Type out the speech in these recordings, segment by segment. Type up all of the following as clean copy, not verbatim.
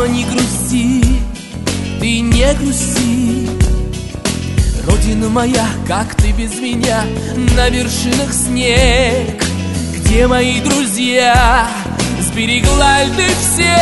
Мама, не грусти, ты не грусти. Родина моя, как ты без меня? На вершинах снег. Где мои друзья? Сберегла ли ты все?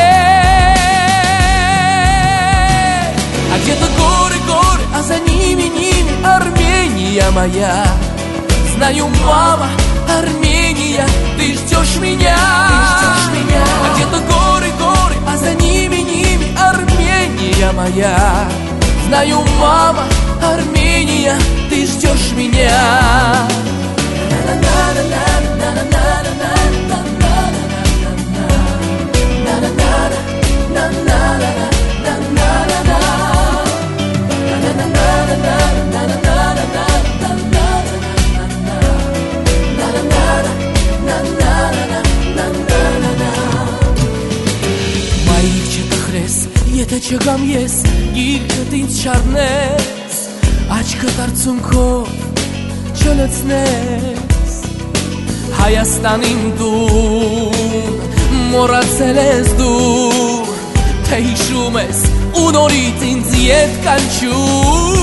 А где-то горы, горы, а за ними, ними Армения моя. Знаю, мама, Армения, ты ждешь меня. А где-то горы, горы, а за ними, ними Армения моя. Знаю, мама, Армения, ты ждешь меня. Etəcəyəm yes, gilkədin çarnes Açqadar çunkov, çölötnes Հայաստանին դու, մորացել դու Թե հիշում ես ու նորից ինձ ետ կանչում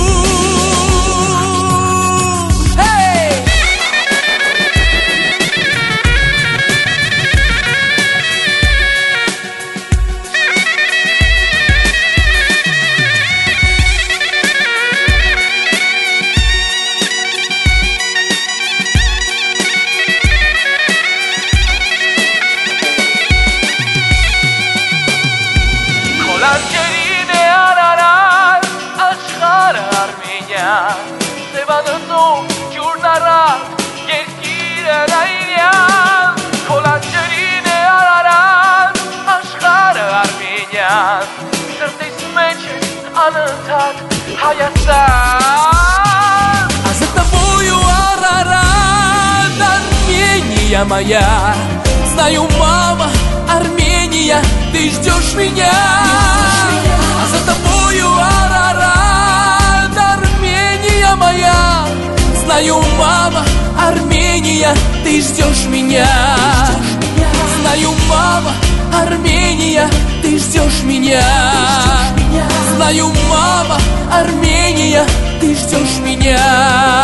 А за тобою Арарат, Армения моя. Знаю, мама, Армения, ты ждешь меня. А за тобою Арарат, Армения моя. Знаю, мама, Армения, ты ждешь меня. Знаю, мама, Армения, ты ждешь меня. Знаю, мама, Армения, ты ждешь меня.